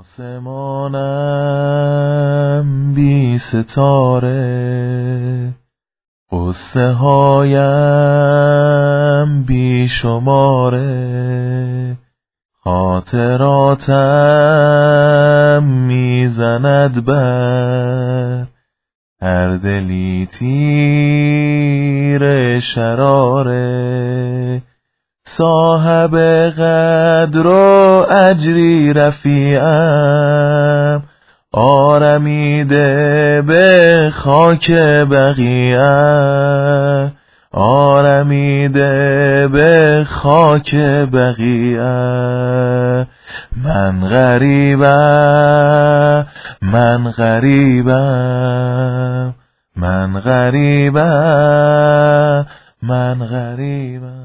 آسمانم بی ستاره، قصه هایم بی شماره، خاطراتم میزند بر هر دلی تیر شراره. صاحب قدر و اجری رفیعم، آرمیده به خاک بقیه، آرمیده به خاک بقیه. من غریبم، من غریبم، من غریبم، من غریبم.